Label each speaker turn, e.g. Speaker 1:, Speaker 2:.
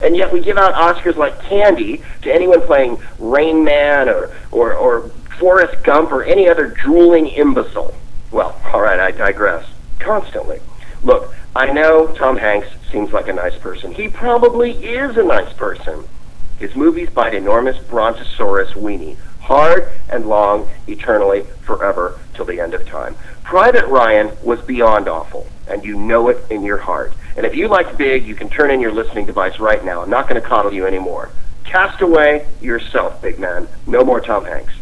Speaker 1: And yet we give out Oscars like candy to anyone playing Rain Man or Forrest Gump or any other drooling imbecile. Well, all right, I digress. Constantly. Look, I know Tom Hanks seems like a nice person. He probably is a nice person. His movies bite enormous brontosaurus weenie, hard and long, eternally, forever, till the end of time. Private Ryan was beyond awful, and you know it in your heart. And if you like Big, you can turn in your listening device right now. I'm not going to coddle you anymore. Cast away yourself, big man. No more Tom Hanks.